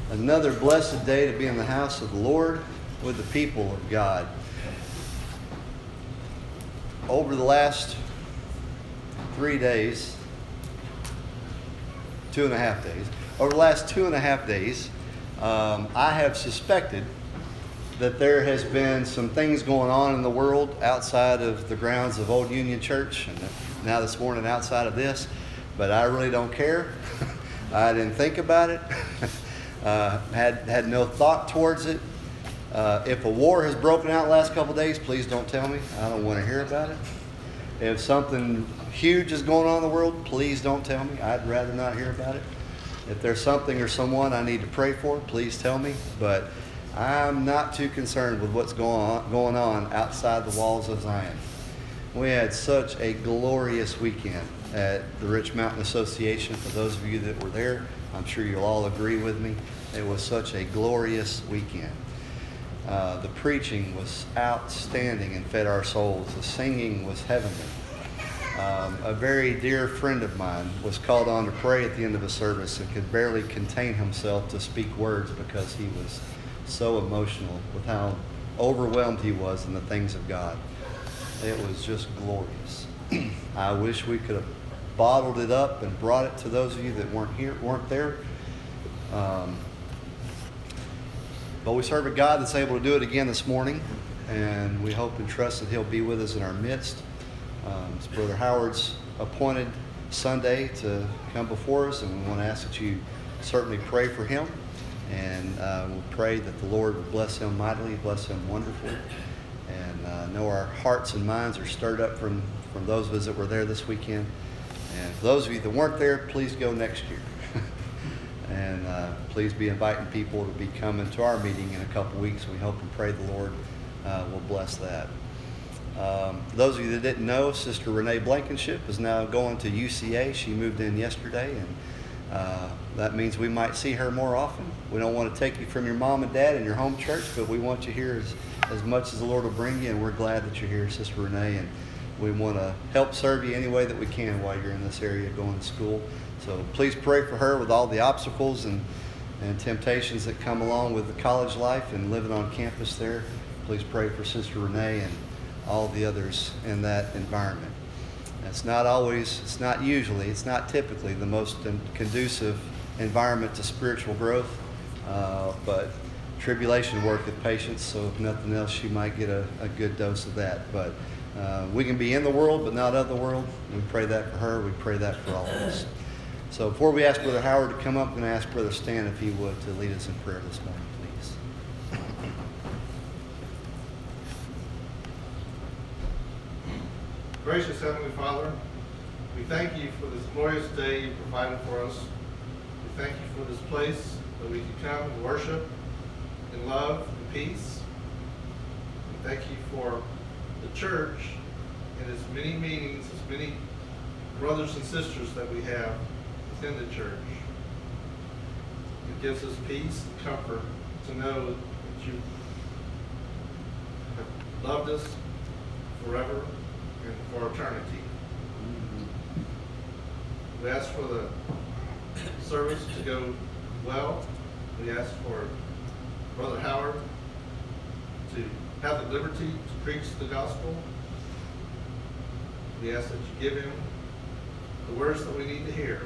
Another blessed day to be in the house of the Lord with the people of God. Over the last 3 days, 2.5 days, over the last 2.5 days, I have suspected that there has been some things going on in the world outside of the grounds of Old Union Church, and now this morning outside of this, but I really don't care. I didn't think about it. Had no thought towards it. If a war has broken out the last couple of days, please don't tell me. I don't want to hear about it. If something huge is going on in the world, please don't tell me. I'd rather not hear about it. If there's something or someone I need to pray for, please tell me. But I'm not too concerned with what's going on outside the walls of Zion. We had such a glorious weekend at the Rich Mountain Association. For those of you that were there, I'm sure you'll all agree with me. It was such a glorious weekend. The preaching was outstanding and fed our souls. The singing was heavenly. A very dear friend of mine was called on to pray at the end of the service and could barely contain himself to speak words because he was so emotional with how overwhelmed he was in the things of God. It was just glorious. I wish we could have bottled it up and brought it to those of you that weren't there. But we serve a God that's able to do it again this morning, and we hope and trust that He'll be with us in our midst. It's Brother Howard's appointed Sunday to come before us, and we want to ask that you certainly pray for him, and we'll pray that the Lord will bless him mightily, bless him wonderfully, and know our hearts and minds are stirred up from those of us that were there this weekend. And for those of you that weren't there, please go next year. And please be inviting people to be coming to our meeting in a couple weeks. We hope and pray the Lord will bless that. Those of you that didn't know, Sister Renee Blankenship is now going to UCA. She moved in yesterday, and that means we might see her more often. We don't want to take you from your mom and dad and your home church, but we want you here as much as the Lord will bring you, and we're glad that you're here, Sister Renee, and we want to help serve you any way that we can while you're in this area going to school. So please pray for her with all the obstacles and temptations that come along with the college life and living on campus there. Please pray for Sister Renee and all the others in that environment. It's not typically the most conducive environment to spiritual growth, but tribulation worketh patience, so if nothing else, she might get a good dose of that. But we can be in the world, but not of the world. We pray that for her. We pray that for all of us. So before we ask Brother Howard to come up, I'm going to ask Brother Stan if he would to lead us in prayer this morning, please. Gracious Heavenly Father, we thank you for this glorious day you provided for us. We thank you for this place that we can come and worship in love and peace. We thank you for the church and its many meetings, its many brothers and sisters that we have within the church. It gives us peace and comfort to know that you have loved us forever and for eternity. We ask for the service to go well. We ask for Brother Howard to have the liberty to preach the gospel. We ask that you give him the words that we need to hear.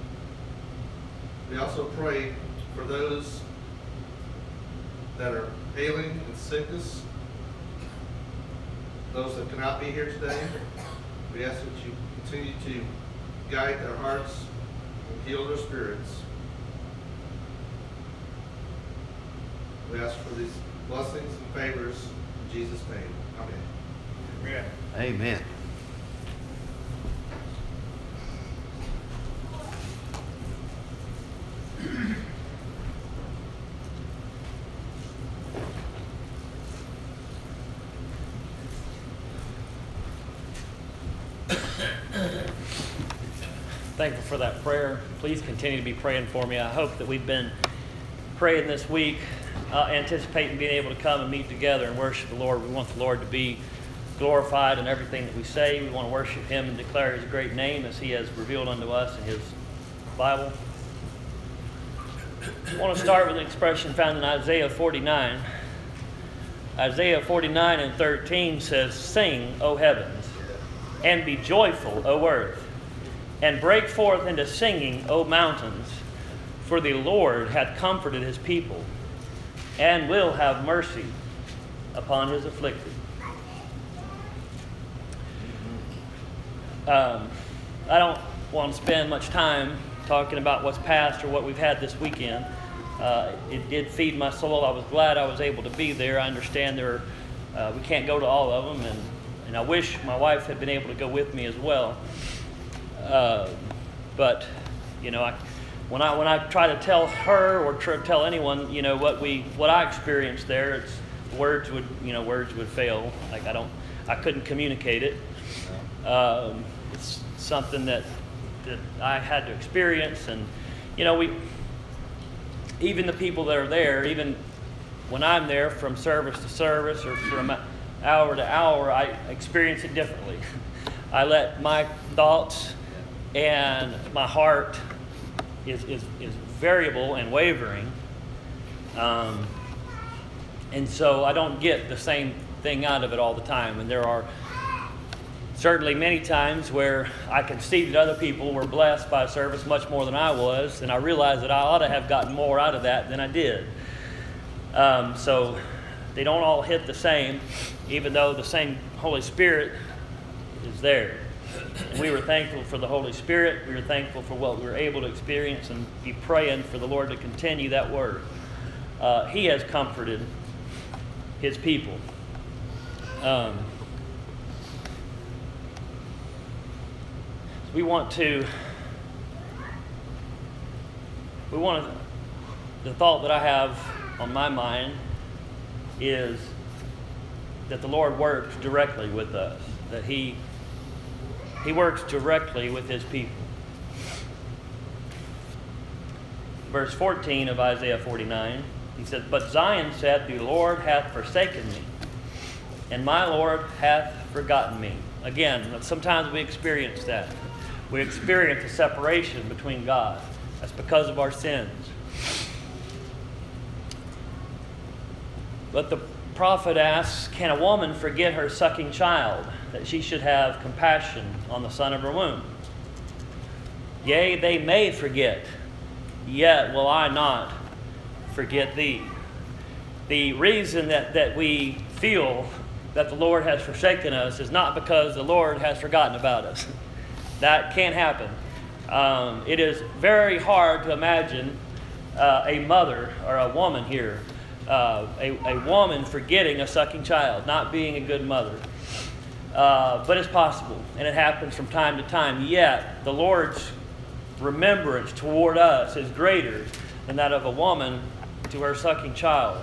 We also pray for those that are ailing in sickness, those that cannot be here today. We ask that you continue to guide their hearts and heal their spirits. We ask for these blessings and favors in Jesus' name. Amen. Amen. Amen. Thankful for that prayer. Please continue to be praying for me. I hope that we've been praying this week, anticipating being able to come and meet together and worship the Lord. We want the Lord to be glorified in everything that we say. We want to worship Him and declare His great name as He has revealed unto us in His Bible. I want to start with an expression found in Isaiah 49. Isaiah 49 and 13 says, "Sing, O heavens, and be joyful, O earth, and break forth into singing, O mountains, for the Lord hath comforted his people, and will have mercy upon his afflicted." I don't want to spend much time talking about what's past or what we've had this weekend. It did feed my soul. I was glad I was able to be there. I understand we can't go to all of them, and I wish my wife had been able to go with me as well. But you know, when I try to tell her or tell anyone, you know, what I experienced there, it's words would fail. Like I couldn't communicate it. It's something that I had to experience, and you know, even the people that are there, even when I'm there from service to service or from hour to hour, I experience it differently. I let my thoughts and my heart is variable and wavering, and so I don't get the same thing out of it all the time. And there are certainly many times where I can see that other people were blessed by a service much more than I was, and I realize that I ought to have gotten more out of that than I did. So they don't all hit the same, even though the same Holy Spirit is there. And we were thankful for the Holy Spirit. We were thankful for what we were able to experience, and be praying for the Lord to continue that work. He has comforted his people. We want the thought that I have on my mind is that the Lord works directly with us, that He works directly with His people. Verse 14 of Isaiah 49, he says, "But Zion said, The Lord hath forsaken me, and my Lord hath forgotten me." Again, sometimes we experience that. We experience a separation between God. That's because of our sins. But the prophet asks, "Can a woman forget her sucking child, that she should have compassion on the son of her womb? Yea, they may forget, yet will I not forget thee." The reason that we feel that the Lord has forsaken us is not because the Lord has forgotten about us. That can't happen. It is very hard to imagine a mother or a woman here, a woman forgetting a sucking child, not being a good mother. But it's possible, and it happens from time to time. Yet the Lord's remembrance toward us is greater than that of a woman to her sucking child.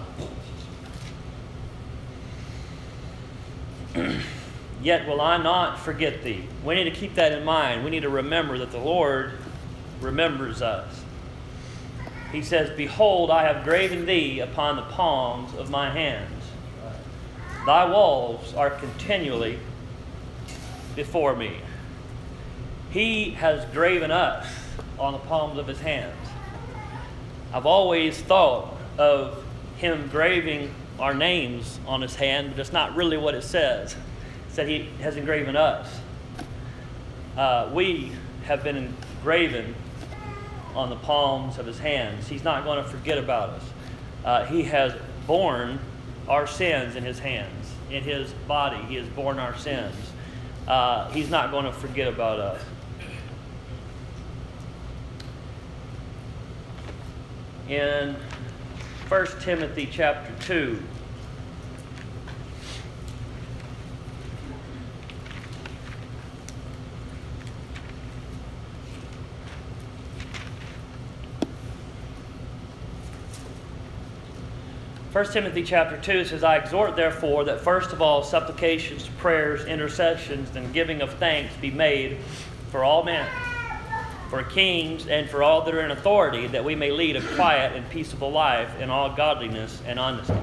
"Yet will I not forget thee." We need to keep that in mind. We need to remember that the Lord remembers us. He says, "Behold, I have graven thee upon the palms of my hands. Thy walls are continually before me." He has graven us on the palms of His hands. I've always thought of Him graving our names on His hand, but it's not really what it says. It said He has engraven us. We have been engraven on the palms of His hands. He's not going to forget about us. He has borne our sins in His hands. In His body, He has borne our sins. He's not going to forget about us. In 1 Timothy chapter 2, First Timothy chapter 2 says, "I exhort therefore that first of all supplications, prayers, intercessions, and giving of thanks be made for all men, for kings, and for all that are in authority, that we may lead a quiet and peaceable life in all godliness and honesty.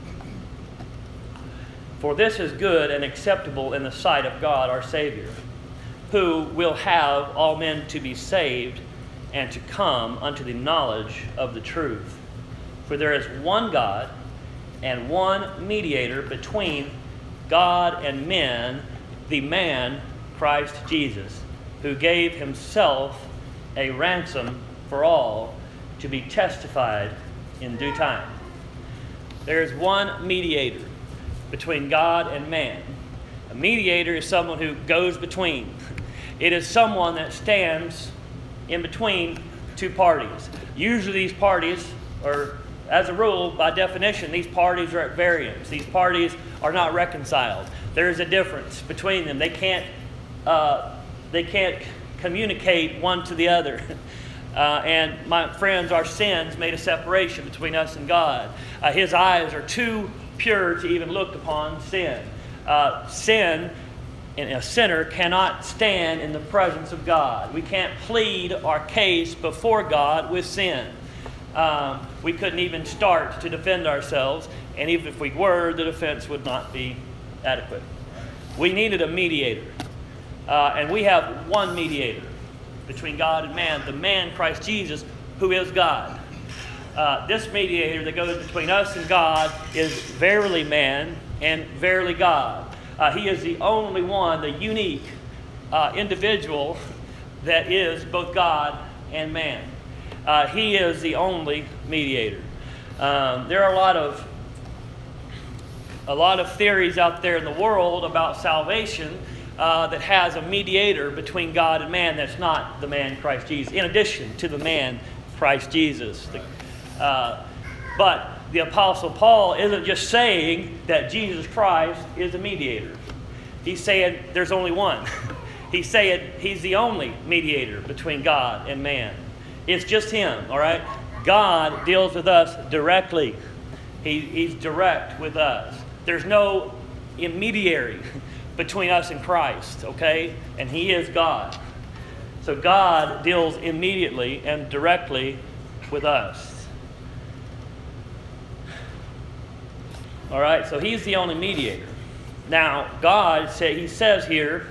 For this is good and acceptable in the sight of God our Savior, who will have all men to be saved and to come unto the knowledge of the truth. For there is one God and one mediator between God and men, the man Christ Jesus, who gave himself a ransom for all, to be testified in due time. There is one mediator between God and man. A mediator is someone who goes between. It is someone that stands in between two parties. Usually these parties, or as a rule, by definition, these parties are at variance. These parties are not reconciled. There is a difference between them. They can't communicate one to the other. And my friends, our sins made a separation between us and God. His eyes are too pure to even look upon sin. Sin, and a sinner cannot stand in the presence of God. We can't plead our case before God with sin. We couldn't even start to defend ourselves, and even if we were, the defense would not be adequate. We needed a mediator, and we have one mediator between God and man, the man Christ Jesus, who is God. This mediator that goes between us and God is verily man and verily God. He is the only one, the unique individual that is both God and man. He is the only mediator. There are a lot of theories out there in the world about salvation that has a mediator between God and man that's not the man Christ Jesus, in addition to the man Christ Jesus. But the Apostle Paul isn't just saying that Jesus Christ is a mediator. He's saying there's only one. He's saying he's the only mediator between God and man. It's just him, all right? God deals with us directly. He's direct with us. There's no intermediary between us and Christ, okay? And he is God. So God deals immediately and directly with us. All right, so he's the only mediator. Now, God, he says here,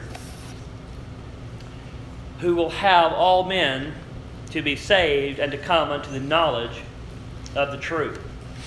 who will have all men to be saved and to come unto the knowledge of the truth.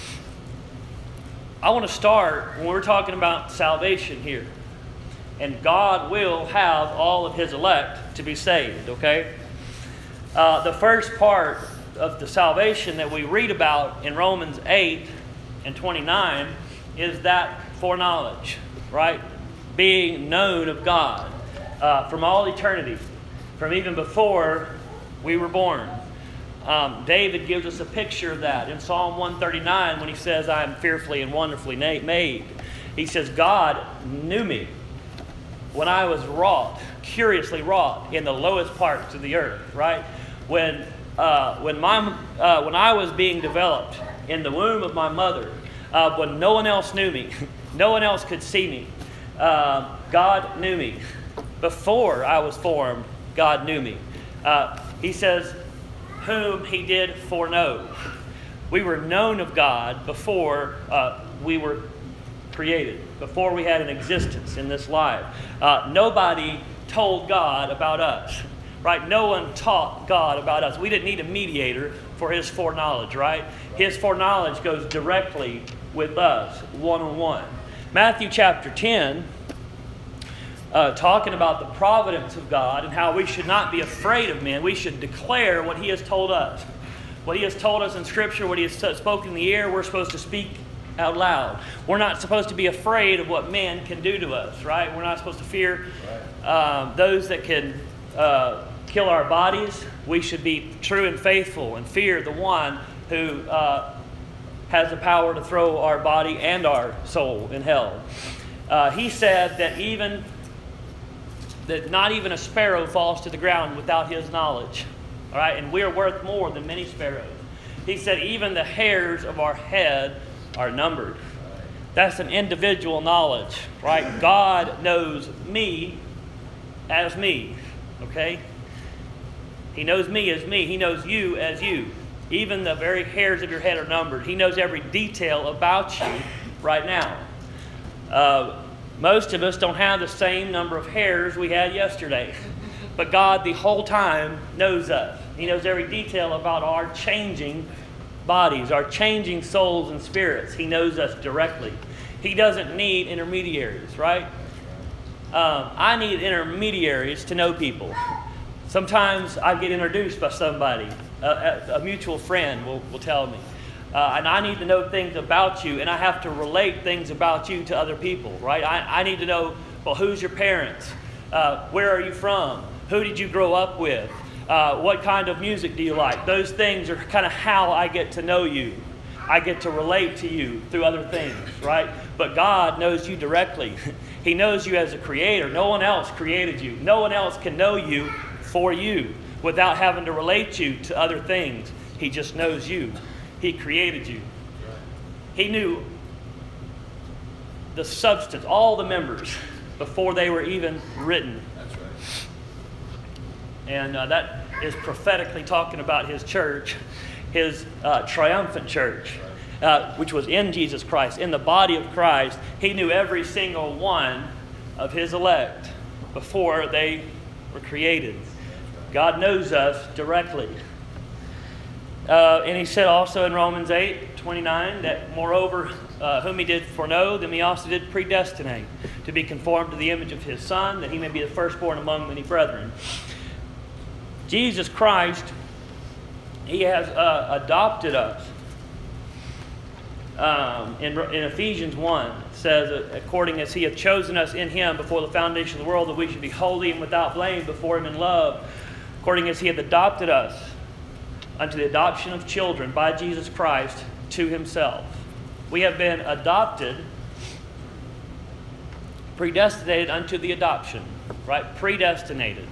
I want to start when we're talking about salvation here. And God will have all of his elect to be saved, okay? The first part of the salvation that we read about in Romans 8 and 29 is that foreknowledge, right? Being known of God from all eternity, from even before we were born. David gives us a picture of that in Psalm 139 when he says, I am fearfully and wonderfully made. He says, God knew me when I was wrought, curiously wrought, in the lowest parts of the earth, right? When I was being developed in the womb of my mother, when no one else knew me, no one else could see me, God knew me. Before I was formed, God knew me. He says, whom he did foreknow. We were known of God before we were created, before we had an existence in this life. Nobody told God about us, right? No one taught God about us. We didn't need a mediator for his foreknowledge, right? His foreknowledge goes directly with us, one-on-one. Matthew chapter 10, talking about the providence of God and how we should not be afraid of men. We should declare what he has told us. What he has told us in Scripture, what he has spoken in the air, we're supposed to speak out loud. We're not supposed to be afraid of what men can do to us, right? We're not supposed to fear those that can kill our bodies. We should be true and faithful and fear the one who has the power to throw our body and our soul in hell. He said that not even a sparrow falls to the ground without his knowledge. All right, and we are worth more than many sparrows. He said even the hairs of our head are numbered. That's an individual knowledge, right? God knows me as me, okay? He knows me as me. He knows you as you. Even the very hairs of your head are numbered. He knows every detail about you right now. Most of us don't have the same number of hairs we had yesterday. But God the whole time knows us. He knows every detail about our changing bodies, our changing souls and spirits. He knows us directly. He doesn't need intermediaries, right? I need intermediaries to know people. Sometimes I get introduced by somebody. A mutual friend will tell me. And I need to know things about you, and I have to relate things about you to other people, right? I need to know, well, who's your parents? Where are you from? Who did you grow up with? What kind of music do you like? Those things are kind of how I get to know you. I get to relate to you through other things, right? But God knows you directly. He knows you as a creator. No one else created you. No one else can know you for you without having to relate you to other things. He just knows you. He created you. He knew the substance, all the members, before they were even written. That's right. And that is prophetically talking about His church, His triumphant church, which was in Jesus Christ, in the body of Christ. He knew every single one of His elect before they were created. God knows us directly. And He said also in Romans 8:29 that moreover, whom He did foreknow, them He also did predestinate to be conformed to the image of His Son, that He may be the firstborn among many brethren. Jesus Christ, He has adopted us. In Ephesians 1, it says, according as He hath chosen us in Him before the foundation of the world, that we should be holy and without blame before Him in love, according as He hath adopted us unto the adoption of children by Jesus Christ to Himself. We have been adopted, predestinated unto the adoption, right? Predestinated.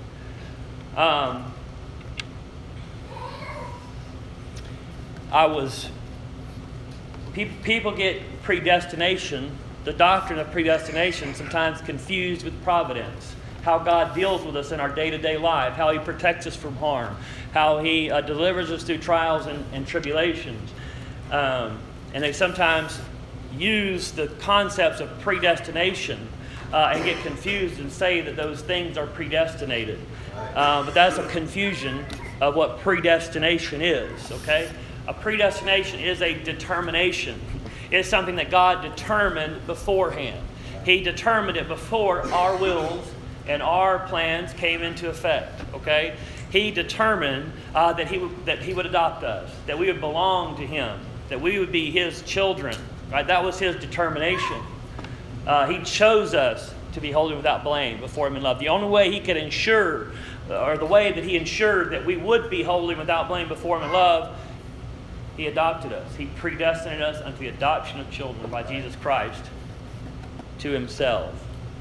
People get predestination, the doctrine of predestination, sometimes confused with providence. How God deals with us in our day-to-day life, how He protects us from harm, how He delivers us through trials and tribulations. And they sometimes use the concepts of predestination and get confused and say that those things are predestinated. But that's a confusion of what predestination is, okay? A predestination is a determination. It's something that God determined beforehand. He determined it before our wills and our plans came into effect, okay? He determined that He would adopt us, that we would belong to Him, that we would be His children, right? That was His determination. He chose us to be holy without blame before Him in love. The only way He could ensure, or the way that He ensured that we would be holy without blame before Him in love, He adopted us. He predestinated us unto the adoption of children by Jesus Christ to Himself.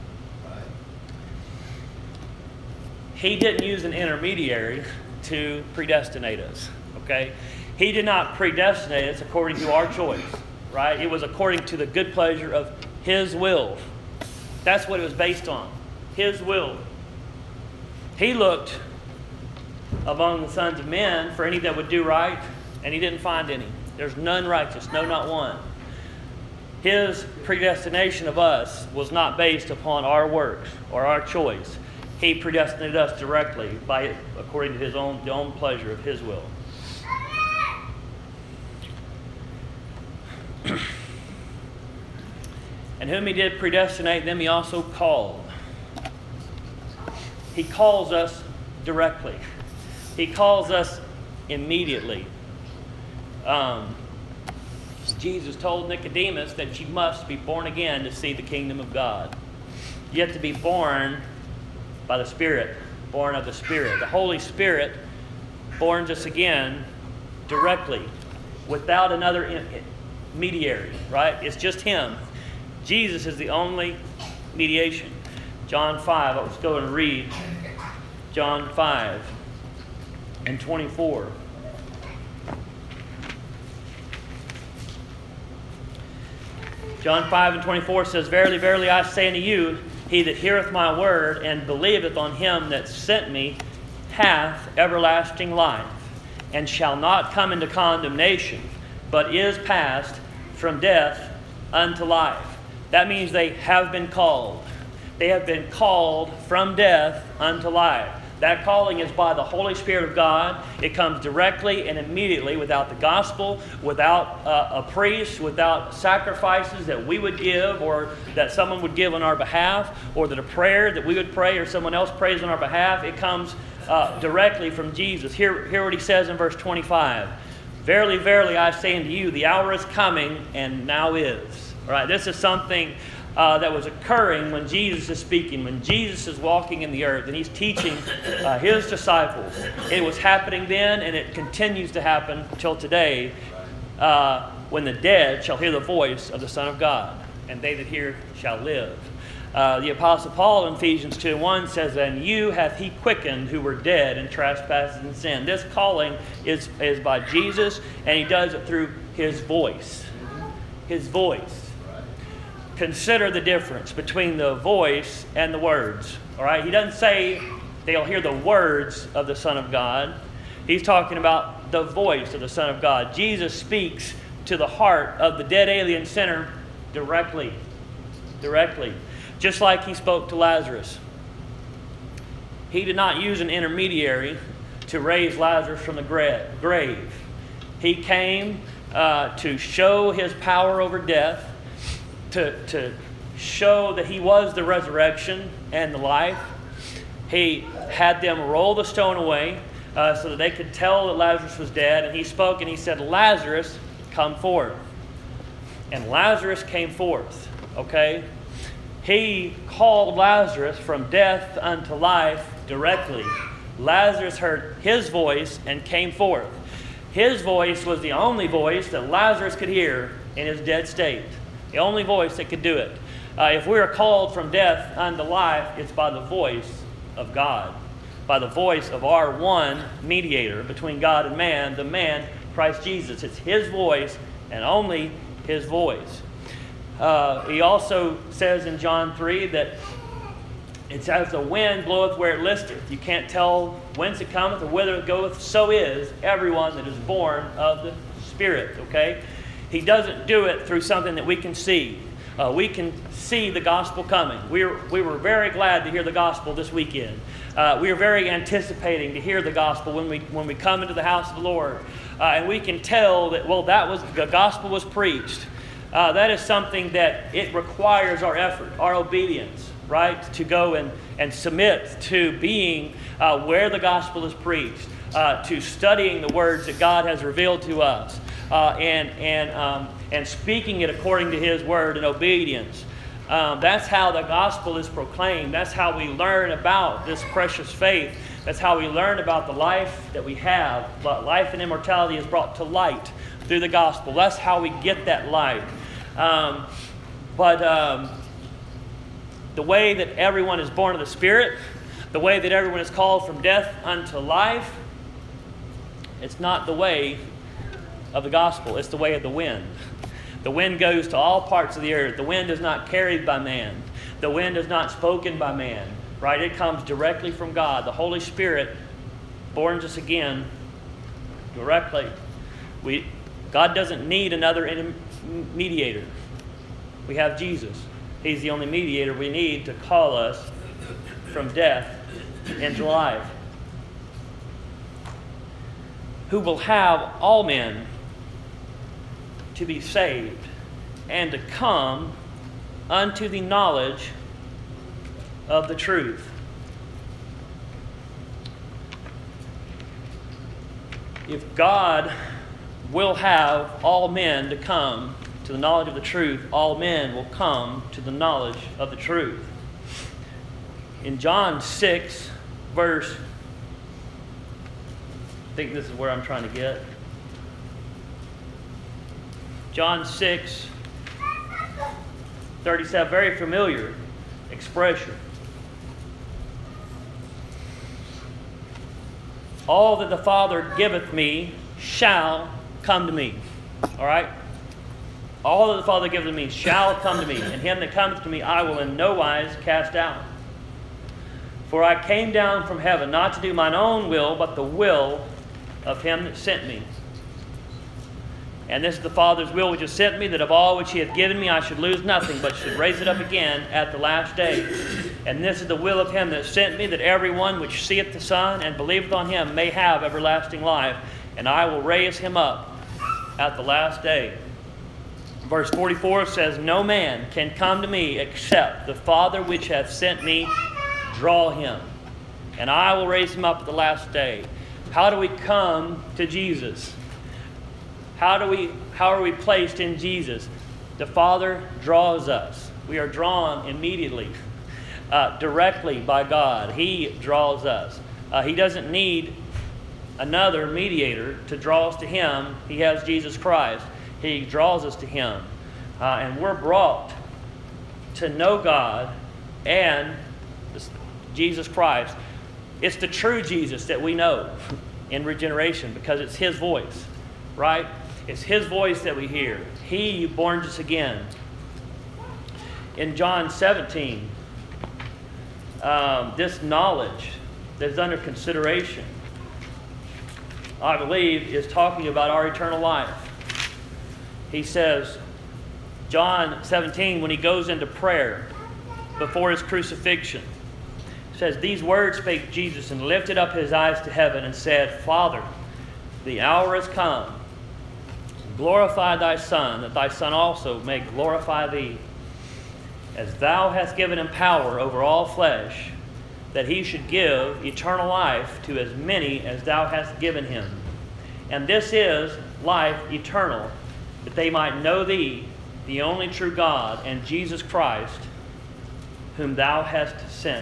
He didn't use an intermediary to predestinate us, okay? He did not predestinate us according to our choice, right? It was according to the good pleasure of His will. That's what it was based on, His will. He looked among the sons of men for any that would do right, and He didn't find any. There's none righteous, no, not one. His predestination of us was not based upon our works or our choice. He predestinated us directly according to the own pleasure of His will. And whom He did predestinate, them He also called. He calls us directly. He calls us immediately. Jesus told Nicodemus that you must be born again to see the kingdom of God. You have to be born by the Spirit, born of the Spirit. The Holy Spirit borns us again directly, without another mediary, right? It's just Him. Jesus is the only mediation. John 5, let's go and read John 5 and 24. John 5 and 24 says, Verily, verily, I say unto you, he that heareth my word and believeth on Him that sent me hath everlasting life, and shall not come into condemnation, but is passed from death unto life. That means they have been called. They have been called from death unto life. That calling is by the Holy Spirit of God. It comes directly and immediately, without the gospel, without a priest, without sacrifices that we would give or that someone would give on our behalf, or that a prayer that we would pray or someone else prays on our behalf. It comes directly from Jesus. Hear what he says in verse 25. Verily, verily, I say unto you, the hour is coming, and now is. All right, this is something that was occurring when Jesus is speaking, when Jesus is walking in the earth and he's teaching his disciples. It was happening then, and it continues to happen till today, when the dead shall hear the voice of the Son of God, and they that hear shall live. The Apostle Paul in Ephesians 2:1 says, and you hath he quickened who were dead in trespasses and sin. This calling is by Jesus, and he does it through his voice. His voice. Consider the difference between the voice and the words. All right? He doesn't say they'll hear the words of the Son of God. He's talking about the voice of the Son of God. Jesus speaks to the heart of the dead alien sinner directly. Directly. Just like he spoke to Lazarus. He did not use an intermediary to raise Lazarus from the grave. He came to show his power over death, to show that he was the resurrection and the life. He had them roll the stone away so that they could tell that Lazarus was dead. And he spoke and he said, Lazarus, come forth. And Lazarus came forth. Okay? He called Lazarus from death unto life directly. Lazarus heard his voice and came forth. His voice was the only voice that Lazarus could hear in his dead state. The only voice that could do it. If we are called from death unto life, it's by the voice of God. By the voice of our one mediator between God and man, the man, Christ Jesus. It's his voice and only his voice. He also says in John 3 that it's as the wind bloweth where it listeth. You can't tell whence it cometh or whither it goeth. So is everyone that is born of the Spirit. Okay? He doesn't do it through something that we can see. We can see the gospel coming. We were very glad to hear the gospel this weekend. We are very anticipating to hear the gospel when we come into the house of the Lord. And we can tell that, well, the gospel was preached. That is something that it requires our effort, our obedience, right? To go and submit to being where the gospel is preached, to studying the words that God has revealed to us. And speaking it according to his word in obedience. That's how the gospel is proclaimed. That's how we learn about this precious faith. That's how we learn about the life that we have. But life and immortality is brought to light through the gospel. That's how we get that light. But the way that everyone is born of the Spirit, the way that everyone is called from death unto life, it's not the way of the gospel. It's the way of the wind. The wind goes to all parts of the earth. The wind is not carried by man. The wind is not spoken by man. Right? It comes directly from God. The Holy Spirit borns us again directly. God doesn't need another mediator. We have Jesus. He's the only mediator we need to call us from death into life. Who will have all men to be saved and to come unto the knowledge of the truth. If God will have all men to come to the knowledge of the truth, all men will come to the knowledge of the truth. In John 6, verse, I think this is where I'm trying to get. John 6, 37, very familiar expression. All that the Father giveth me shall come to me. All right? All that the Father giveth me shall come to me, and him that cometh to me I will in no wise cast out. For I came down from heaven not to do mine own will, but the will of him that sent me. And this is the Father's will which has sent me, that of all which he hath given me I should lose nothing, but should raise it up again at the last day. And this is the will of him that sent me, that everyone which seeth the Son and believeth on him may have everlasting life, and I will raise him up at the last day. Verse 44 says, No man can come to me except the Father which hath sent me draw him, and I will raise him up at the last day. How do we come to Jesus? How are we placed in Jesus? The Father draws us. We are drawn immediately, directly by God. He draws us. He doesn't need another mediator to draw us to him. He has Jesus Christ. He draws us to him. And we're brought to know God and Jesus Christ. It's the true Jesus that we know in regeneration because it's his voice, right? It's his voice that we hear. He born us again. In John 17, this knowledge that is under consideration, I believe, is talking about our eternal life. He says, John 17, when he goes into prayer before his crucifixion, says, These words spake Jesus, and lifted up his eyes to heaven, and said, Father, the hour is come. Glorify thy Son, that thy Son also may glorify thee, as thou hast given him power over all flesh, that he should give eternal life to as many as thou hast given him. And this is life eternal, that they might know thee, the only true God, and Jesus Christ, whom thou hast sent.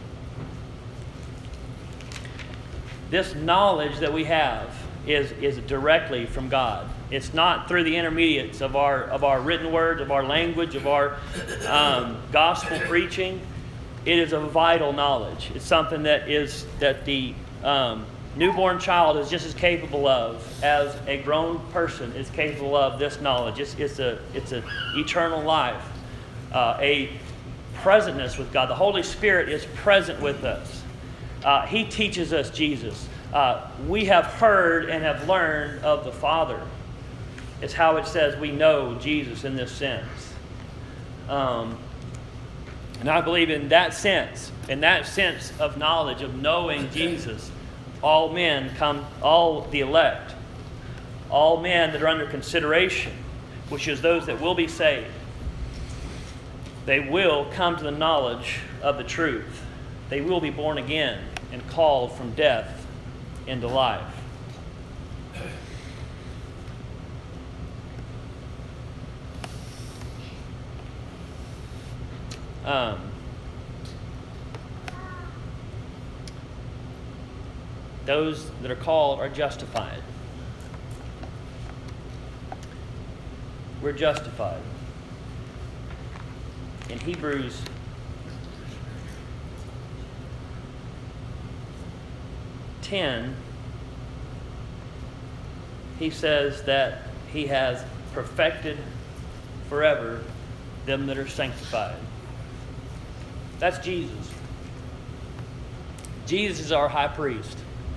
This knowledge that we have is directly from God. It's not through the intermediates of our written words, of our language, of our gospel preaching. It is a vital knowledge. It's something that the newborn child is just as capable of as a grown person is capable of. This knowledge. It's an eternal life, a presentness with God. The Holy Spirit is present with us. He teaches us Jesus. We have heard and have learned of the Father. It's how it says we know Jesus in this sense. And I believe in that sense of knowledge, of knowing Jesus, all the elect, all men that are under consideration, which is those that will be saved, they will come to the knowledge of the truth. They will be born again and called from death into life. Those that are called are justified. We're justified. In Hebrews 10, he says that he has perfected forever them that are sanctified. That's Jesus. Jesus is our high priest.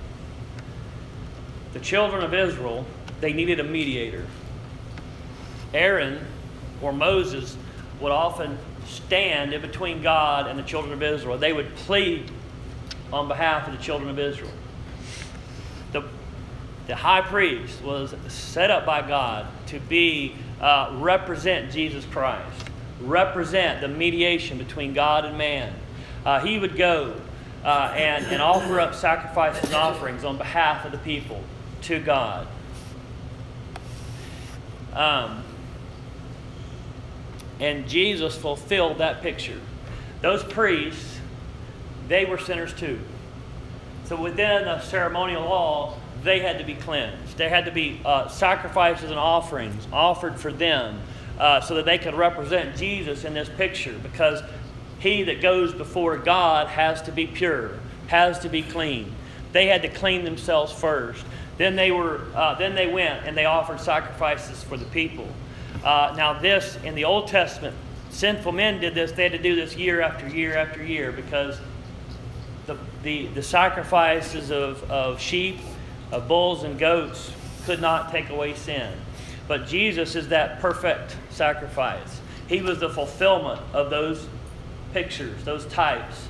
The children of Israel, they needed a mediator. Aaron or Moses would often stand in between God and the children of Israel. They would plead on behalf of the children of Israel. The high priest was set up by God to represent Jesus Christ, represent the mediation between God and man. He would go and offer up sacrifices and offerings on behalf of the people to God. And Jesus fulfilled that picture. Those priests, they were sinners too. So within the ceremonial law, they had to be cleansed. There had to be sacrifices and offerings offered for them so that they could represent Jesus in this picture, because he that goes before God has to be pure, has to be clean. They had to clean themselves first. Then they went and they offered sacrifices for the people. Now this, in the Old Testament, sinful men did this. They had to do this year after year after year, because the sacrifices of sheep, of bulls and goats could not take away sin. But Jesus is that perfect sacrifice. He was the fulfillment of those pictures, those types.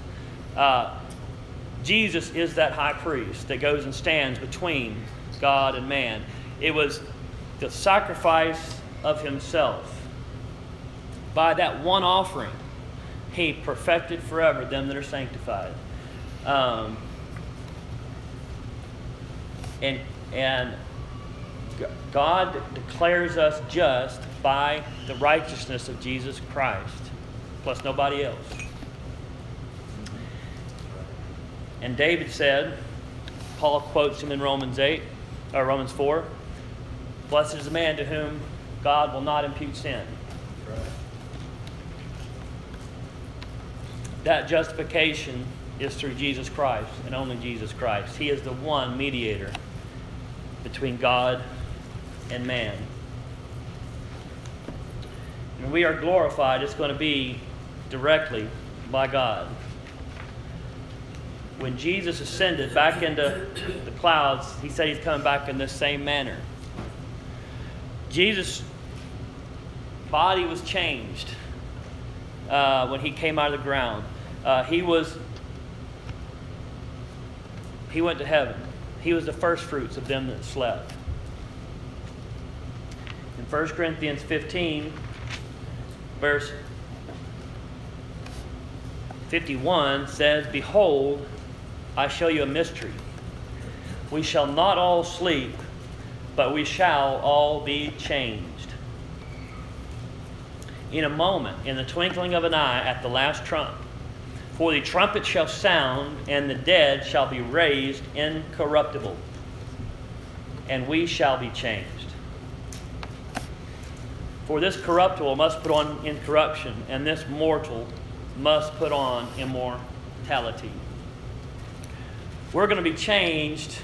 Jesus is that high priest that goes and stands between God and man. It was the sacrifice of himself. By that one offering, he perfected forever them that are sanctified. And God declares us just by the righteousness of Jesus Christ, plus nobody else. And David said, Paul quotes him in Romans 4, "Blessed is the man to whom God will not impute sin." That justification is through Jesus Christ and only Jesus Christ. He is the one mediator between God and man. When we are glorified, it's going to be directly by God. When Jesus ascended back into the clouds, he said he's coming back in this same manner. Jesus' body was changed when he came out of the ground. He went to heaven. He was the first fruits of them that slept. In 1 Corinthians 15, verse 51 says, "Behold, I show you a mystery. We shall not all sleep, but we shall all be changed. In a moment, in the twinkling of an eye, at the last trump. For the trumpet shall sound, and the dead shall be raised incorruptible, and we shall be changed. For this corruptible must put on incorruption, and this mortal must put on immortality." We're going to be changed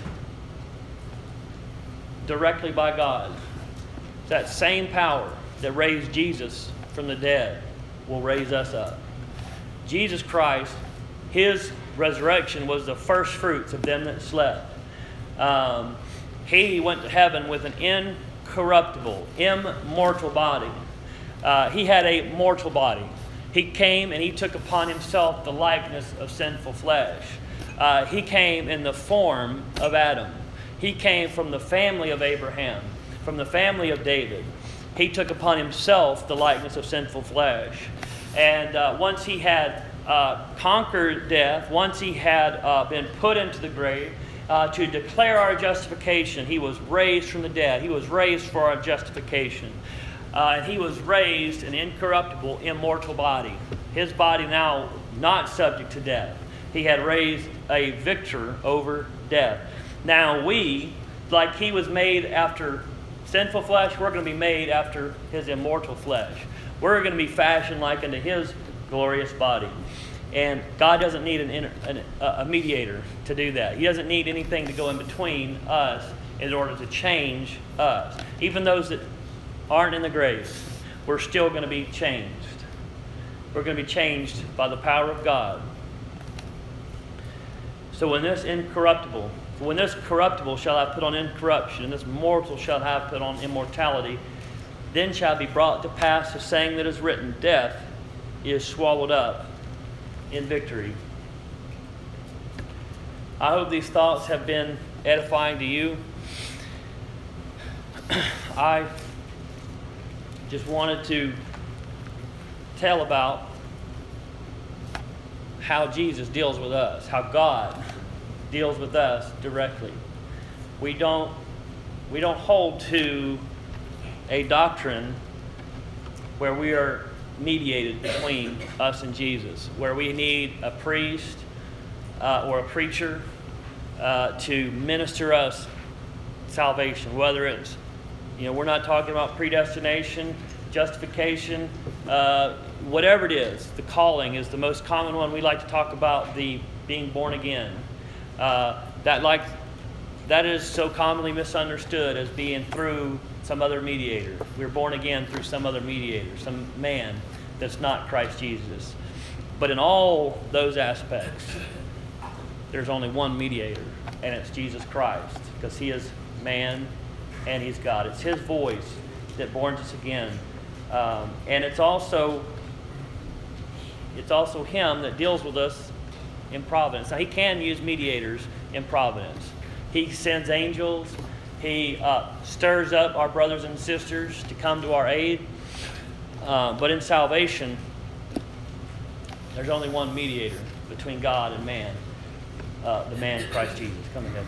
directly by God. That same power that raised Jesus from the dead will raise us up. Jesus Christ, his resurrection was the first fruits of them that slept. He went to heaven with an incorruptible, immortal body. He had a mortal body. He came and he took upon himself the likeness of sinful flesh. He came in the form of Adam. He came from the family of Abraham, from the family of David. He took upon himself the likeness of sinful flesh. And once he had conquered death, once he had been put into the grave, to declare our justification, he was raised from the dead. He was raised for our justification. And he was raised an incorruptible, immortal body. His body now not subject to death. He had raised a victor over death. Now we, like he was made after sinful flesh, we're going to be made after his immortal flesh. We're going to be fashioned like unto his glorious body. And God doesn't need a mediator to do that. He doesn't need anything to go in between us in order to change us. Even those that aren't in the grave, we're still going to be changed. We're going to be changed by the power of God. So when this corruptible shall have put on incorruption, and this mortal shall have put on immortality, then shall be brought to pass the saying that is written, death is swallowed up in victory. I hope these thoughts have been edifying to you. I just wanted to tell about how Jesus deals with us, how God deals with us directly. We don't hold to a doctrine where we are mediated between us and Jesus, where we need a priest or a preacher to minister us salvation, whether it's, we're not talking about predestination, justification, whatever it is. The calling is the most common one. We like to talk about the being born again. That is so commonly misunderstood as being through some other mediator. We're born again through some other mediator, some man that's not Christ Jesus. But in all those aspects, there's only one mediator, and it's Jesus Christ, because he is man and he's God. It's his voice that borns us again. And it's also it's also Him that deals with us in providence. Now, He can use mediators in providence. He sends angels. He stirs up our brothers and sisters to come to our aid. But in salvation, there's only one mediator between God and man, the man Christ Jesus. Come ahead.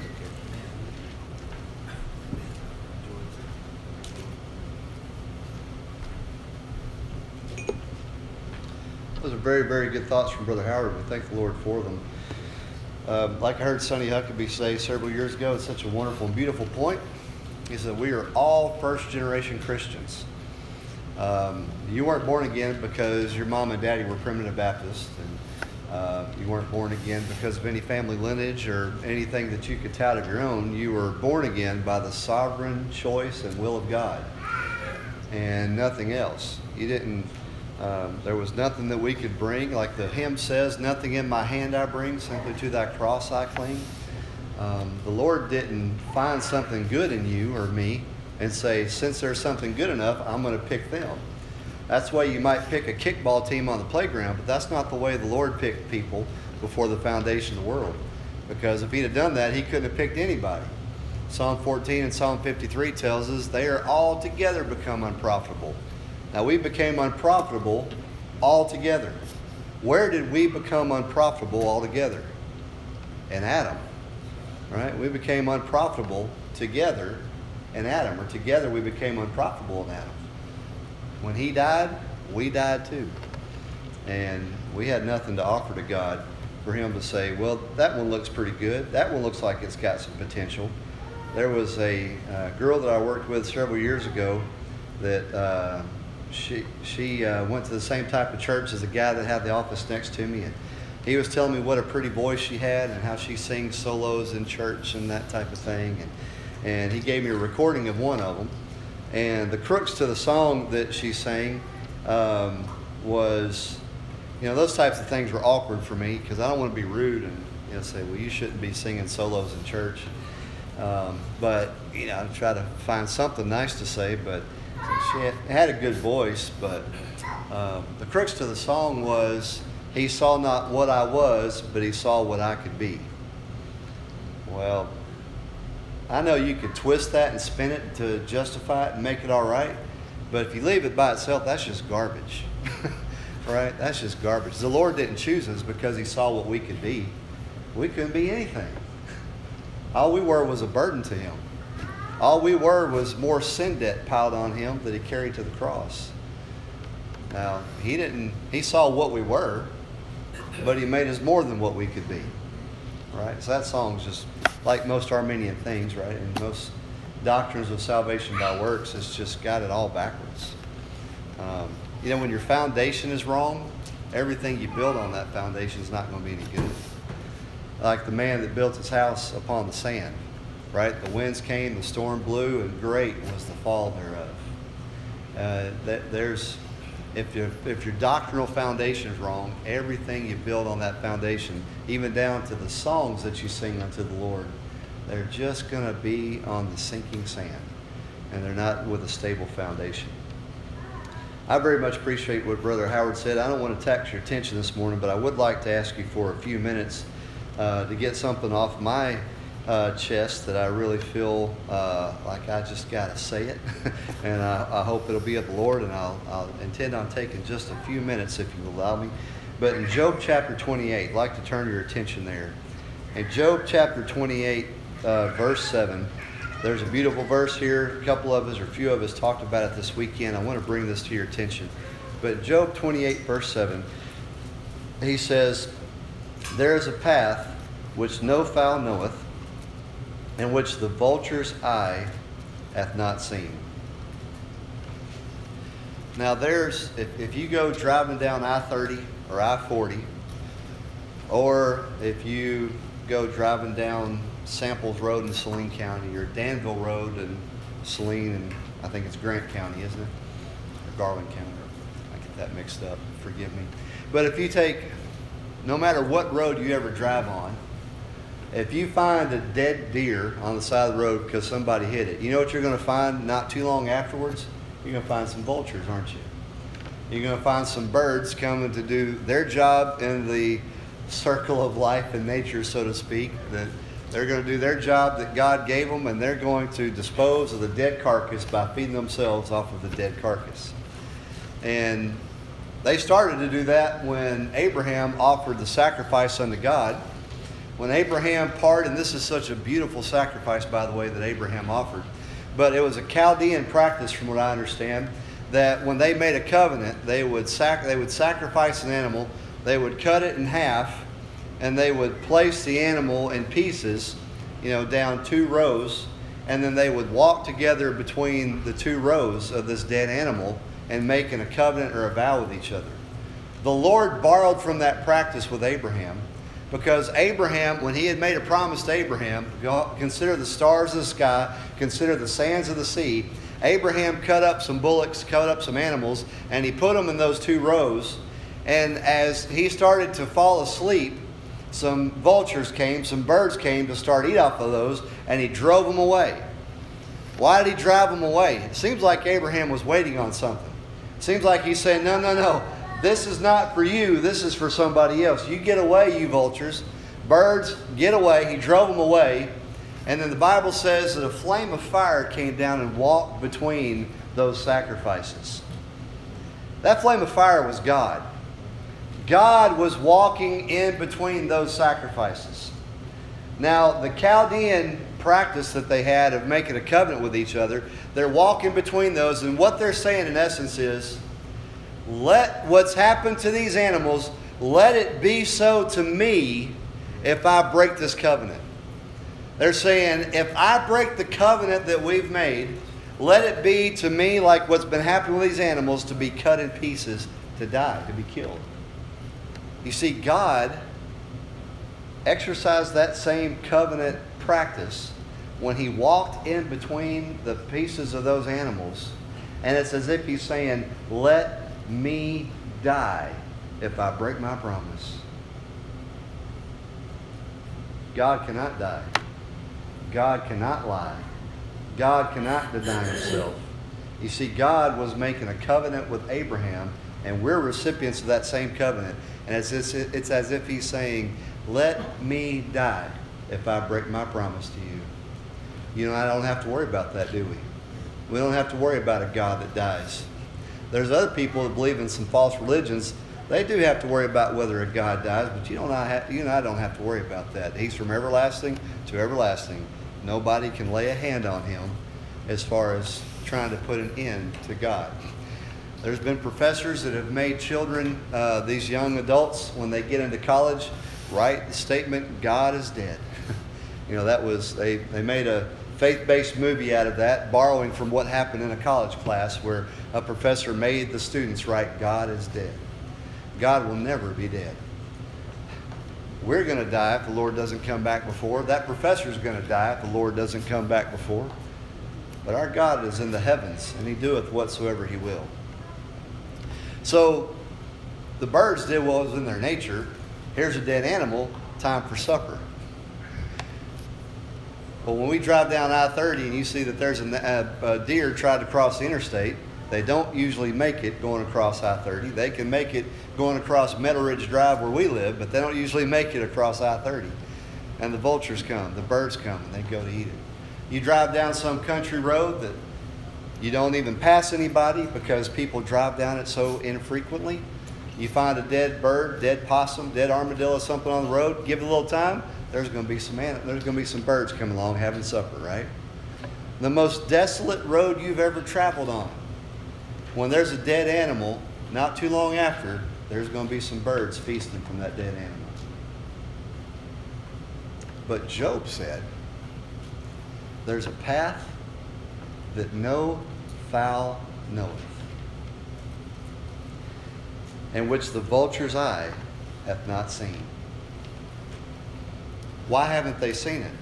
Those are very, very good thoughts from Brother Howard. We thank the Lord for them. Like I heard Sonny Huckabee say several years ago, it's such a wonderful and beautiful point. He said, we are all first-generation Christians. You weren't born again because your mom and daddy were primitive Baptists, and you weren't born again because of any family lineage or anything that you could tout of your own. You were born again by the sovereign choice and will of God, and nothing else. You didn't. There was nothing that we could bring, like the hymn says, nothing in my hand I bring, simply to thy cross I cling. The Lord didn't find something good in you or me and say, since there's something good enough, I'm going to pick them. That's why you might pick a kickball team on the playground, but that's not the way the Lord picked people before the foundation of the world. Because if He'd have done that, He couldn't have picked anybody. Psalm 14 and Psalm 53 tells us they are all together become unprofitable. Now, we became unprofitable altogether. Where did we become unprofitable altogether? In Adam, right? We became unprofitable together in Adam, or together we became unprofitable in Adam. When he died, we died too. And we had nothing to offer to God for Him to say, well, that one looks pretty good. That one looks like it's got some potential. There was a girl that I worked with several years ago that she went to the same type of church as the guy that had the office next to me, and he was telling me what a pretty voice she had and how she sings solos in church and that type of thing, and he gave me a recording of one of them, and the crux to the song that she sang was, those types of things were awkward for me because I don't want to be rude and say, well, you shouldn't be singing solos in church, but I try to find something nice to say, but she had a good voice, but the crux to the song was, He saw not what I was, but He saw what I could be. Well, I know you could twist that and spin it to justify it and make it all right, but if you leave it by itself, that's just garbage, right? That's just garbage. The Lord didn't choose us because He saw what we could be. We couldn't be anything. All we were was a burden to Him. All we were was more sin debt piled on Him that He carried to the cross. Now, He saw what we were, but He made us more than what we could be. Right? So that song's just like most Arminian things, right? And most doctrines of salvation by works, it's just got it all backwards. When your foundation is wrong, everything you build on that foundation is not going to be any good. Like the man that built his house upon the sand. Right? The winds came, the storm blew, and great was the fall thereof. If your doctrinal foundation is wrong, everything you build on that foundation, even down to the songs that you sing unto the Lord, they're just going to be on the sinking sand, and they're not with a stable foundation. I very much appreciate what Brother Howard said. I don't want to tax your attention this morning, but I would like to ask you for a few minutes to get something off my chest that I really feel like I just got to say it. And I hope it'll be of the Lord, and I'll intend on taking just a few minutes if you allow me. But in Job chapter 28, I'd like to turn your attention there. In Job chapter 28, verse 7, there's a beautiful verse here. A couple of us, or a few of us, talked about it this weekend. I want to bring this to your attention. But Job 28, verse 7, he says, there is a path which no fowl knoweth, and which the vulture's eye hath not seen. Now if you go driving down I-30 or I-40, or if you go driving down Samples Road in Saline County, or Danville Road in Saline, and I think it's Grant County, isn't it? Or Garland County. I get that mixed up, forgive me. But if you no matter what road you ever drive on, if you find a dead deer on the side of the road because somebody hit it, you know what you're going to find not too long afterwards? You're going to find some vultures, aren't you? You're going to find some birds coming to do their job in the circle of life and nature, so to speak. That they're going to do their job that God gave them, and they're going to dispose of the dead carcass by feeding themselves off of the dead carcass. And they started to do that when Abraham offered the sacrifice unto God. When Abraham parted, and this is such a beautiful sacrifice, by the way, that Abraham offered. But it was a Chaldean practice, from what I understand, that when they made a covenant, they would sacrifice an animal, they would cut it in half, and they would place the animal in pieces, down 2 rows, and then they would walk together between the 2 rows of this dead animal and making a covenant or a vow with each other. The Lord borrowed from that practice with Abraham, because Abraham, when he had made a promise to Abraham, consider the stars of the sky, consider the sands of the sea, Abraham cut up some bullocks, cut up some animals, and he put them in those 2 rows. And as he started to fall asleep, some vultures came, some birds came to start eat off of those, and he drove them away. Why did he drive them away? It seems like Abraham was waiting on something. It seems like he's saying, no. This is not for you. This is for somebody else. You get away, you vultures. Birds, get away. He drove them away. And then the Bible says that a flame of fire came down and walked between those sacrifices. That flame of fire was God. God was walking in between those sacrifices. Now, the Chaldean practice that they had of making a covenant with each other, they're walking between those, and what they're saying in essence is, let what's happened to these animals, let it be so to me if I break this covenant. They're saying, if I break the covenant that we've made, let it be to me like what's been happening with these animals, to be cut in pieces, to die, to be killed. You see, God exercised that same covenant practice when he walked in between the pieces of those animals. And it's as if he's saying, let me die if I break my promise. God cannot die. God cannot lie. God cannot deny himself. You see, God was making a covenant with Abraham, and we're recipients of that same covenant. And it's as if he's saying, let me die if I break my promise to you. I don't have to worry about that, do we? We don't have to worry about a God that dies. There's other people that believe in some false religions. They do have to worry about whether a God dies, but you and I don't have to worry about that. He's from everlasting to everlasting. Nobody can lay a hand on him as far as trying to put an end to God. There's been professors that have made children, these young adults, when they get into college, write the statement, God is dead. They made a faith-based movie out of that, borrowing from what happened in a college class where a professor made the students write, God is dead. God will never be dead. We're going to die if the Lord doesn't come back before. That professor's going to die if the Lord doesn't come back before. But our God is in the heavens, and he doeth whatsoever he will. So the birds did what was in their nature. Here's a dead animal, time for supper. But when we drive down I-30 and you see that there's a deer tried to cross the interstate, they don't usually make it going across I-30. They can make it going across Meadow Ridge Drive where we live, but they don't usually make it across I-30. And the vultures come, the birds come, and they go to eat it. You drive down some country road that you don't even pass anybody because people drive down it so infrequently. You find a dead bird, dead possum, dead armadillo, something on the road, give it a little time, there's going to be some birds coming along having supper, right? The most desolate road you've ever traveled on. When there's a dead animal, not too long after, there's going to be some birds feasting from that dead animal. But Job said, there's a path that no fowl knoweth, and which the vulture's eye hath not seen. Why haven't they seen it?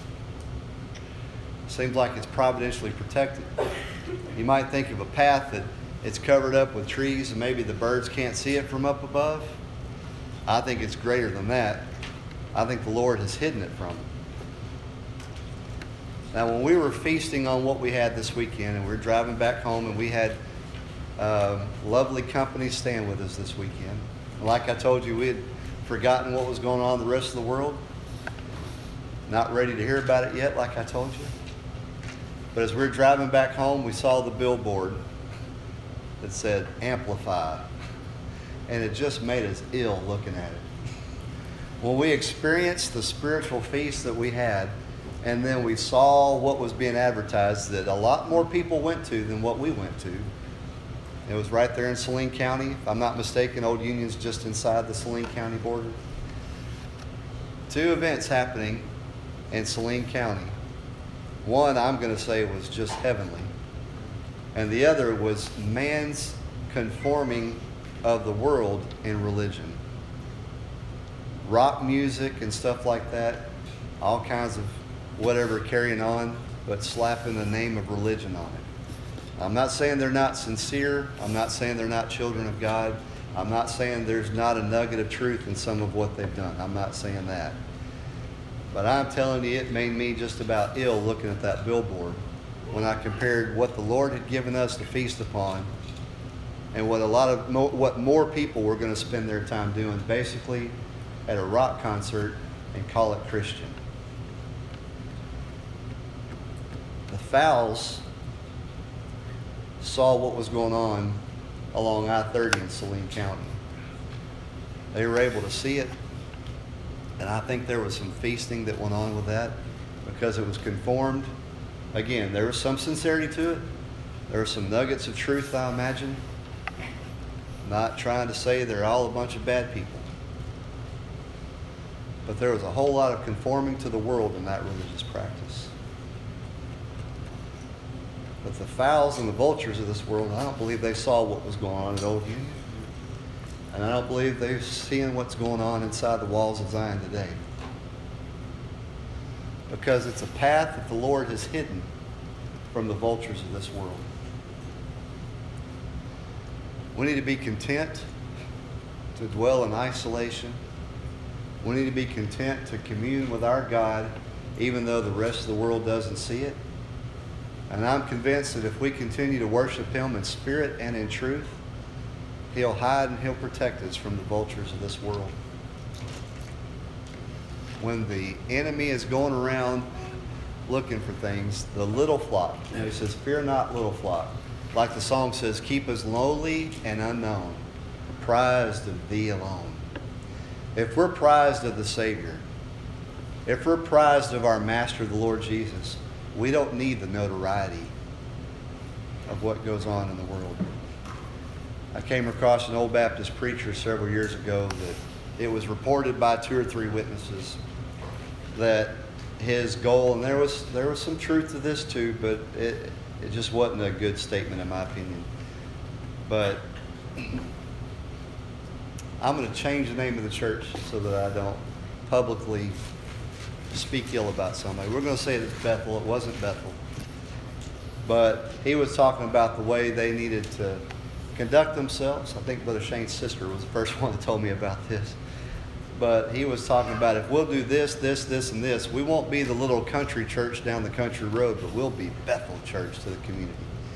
Seems like it's providentially protected. You might think of a path that it's covered up with trees and maybe the birds can't see it from up above. I think it's greater than that. I think the Lord has hidden it from them. Now, when we were feasting on what we had this weekend and we were driving back home and we had Lovely company staying with us this weekend. Like I told you, we had forgotten what was going on in the rest of the world. Not ready to hear about it yet, like I told you. But as we were driving back home, we saw the billboard that said Amplify. And it just made us ill looking at it. When we experienced the spiritual feast that we had, and then we saw what was being advertised that a lot more people went to than what we went to. It was right there in Saline County. If I'm not mistaken, Old Union's just inside the Saline County border. 2 events happening in Saline County. One, I'm going to say, was just heavenly. And the other was man's conforming of the world in religion. Rock music and stuff like that, all kinds of whatever carrying on, but slapping the name of religion on it. I'm not saying they're not sincere. I'm not saying they're not children of God. I'm not saying there's not a nugget of truth in some of what they've done. I'm not saying that. But I'm telling you, it made me just about ill looking at that billboard when I compared what the Lord had given us to feast upon and what more people were going to spend their time doing, basically at a rock concert and call it Christian. The Fowles saw what was going on along I-30 in Saline County. They were able to see it, and I think there was some feasting that went on with that because it was conformed. Again, there was some sincerity to it. There were some nuggets of truth, I imagine. Not trying to say they're all a bunch of bad people. But there was a whole lot of conforming to the world in that religious practice. But the fowls and the vultures of this world, I don't believe they saw what was going on at Old Union. And I don't believe they're seeing what's going on inside the walls of Zion today. Because it's a path that the Lord has hidden from the vultures of this world. We need to be content to dwell in isolation. We need to be content to commune with our God even though the rest of the world doesn't see it. And I'm convinced that if we continue to worship Him in spirit and in truth, He'll hide and He'll protect us from the vultures of this world. When the enemy is going around looking for things, the little flock, He says, fear not, little flock. Like the song says, keep us lowly and unknown, prized of Thee alone. If we're prized of the Savior, if we're prized of our Master, the Lord Jesus, we don't need the notoriety of what goes on in the world. I came across an old Baptist preacher several years ago that it was reported by 2 or 3 witnesses that his goal, and there was some truth to this too, but it just wasn't a good statement in my opinion. But I'm going to change the name of the church so that I don't publicly speak ill about somebody. We're going to say it's Bethel. It wasn't Bethel. But he was talking about the way they needed to conduct themselves. I think Brother Shane's sister was the first one that told me about this. But he was talking about if we'll do this, this, this, and this, we won't be the little country church down the country road, but we'll be Bethel Church to the community.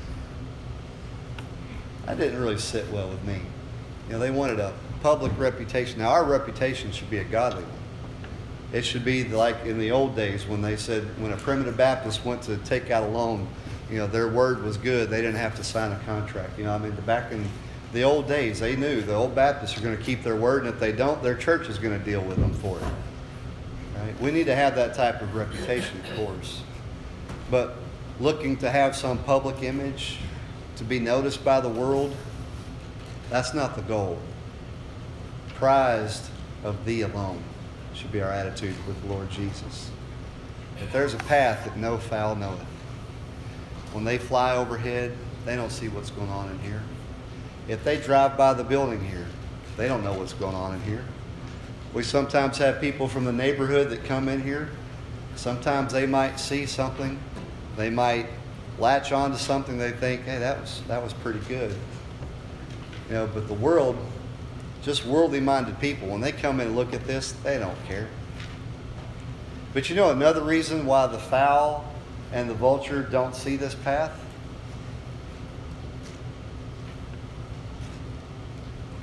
That didn't really sit well with me. You know, they wanted a public reputation. Now, our reputation should be a godly one. It should be like in the old days when they said, when a primitive Baptist went to take out a loan, you know, their word was good. They didn't have to sign a contract. You know, I mean, back in the old days, they knew the old Baptists are going to keep their word, and if they don't, their church is going to deal with them for it. Right? We need to have that type of reputation, of course. But looking to have some public image, to be noticed by the world, that's not the goal. Prized of Thee alone should be our attitude with the Lord Jesus. If there's a path that no fowl knoweth, when they fly overhead, they don't see what's going on in here. If they drive by the building here, they don't know what's going on in here. We sometimes have people from the neighborhood that come in here. Sometimes they might see something. They might latch on to something they think, hey, that was pretty good. You know, but the world, just worldly minded people, when they come in and look at this, they don't care. But you know another reason why the fowl and the vulture don't see this path?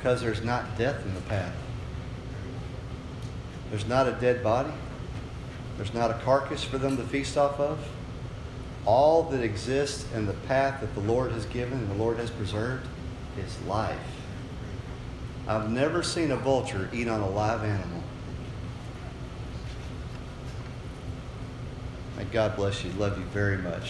Because there's not death in the path. There's not a dead body. There's not a carcass for them to feast off of. All that exists in the path that the Lord has given and the Lord has preserved is life. I've never seen a vulture eat on a live animal. May God bless you. Love you very much.